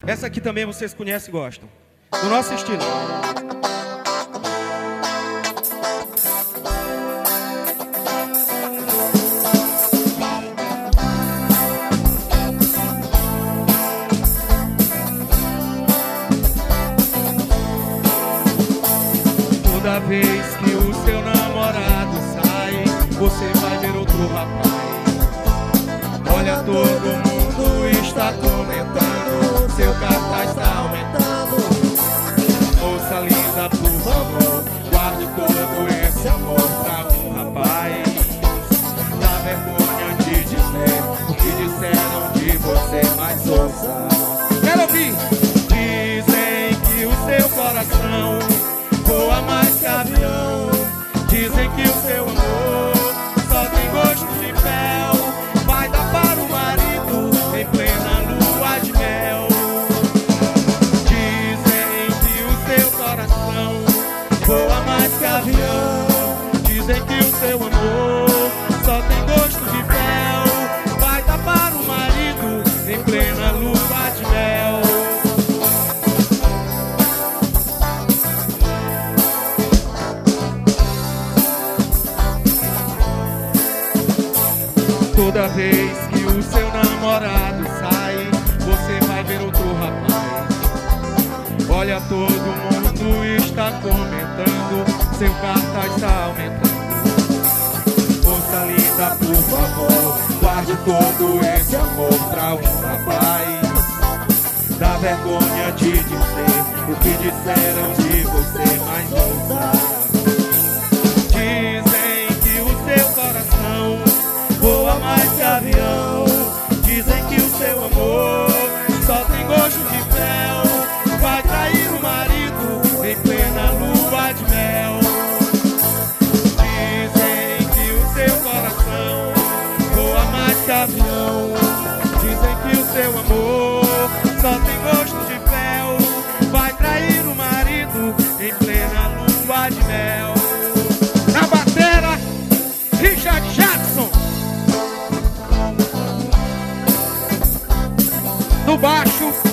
Essa aqui também vocês conhecem e gostam. Do nosso estilo. Toda vez que o seu namorado sai, você vai ver outro rapaz. Olha, todo mundo está comentando, seu cartaz está aumentando. Moça linda, por favor, guarde todo esse amor pra um rapaz. Dá vergonha de dizer o que disseram de você, mas ouça. Quero ouvir! Dizem que o seu coração voa mais que avião. Dizem que o seu amor só tem gosto de mel. Vai dar para o marido em plena lua de mel. Dizem que o seu coração voa mais que avião. Dizem que o seu amor só tem gosto de mel. Vai dar para o marido em plena lua de mel. Toda vez que o seu namorado sai, você vai ver outro rapaz. Olha, todo mundo está comentando, seu cartaz está aumentando. Moça linda, por favor, guarde todo esse amor pra um rapaz. Dá vergonha de dizer o que disseram de você, mas ouça. Dizem que o seu coração voa mais que avião. Dizem que o seu amor só tem gosto de mel. Vai trair o marido em plena lua de mel. Dizem que o seu coração voa mais que avião. Dizem que o seu amor só tem gosto de mel. Vai trair o marido em plena lua de mel. Na batera, Richard Jackson. No baixo,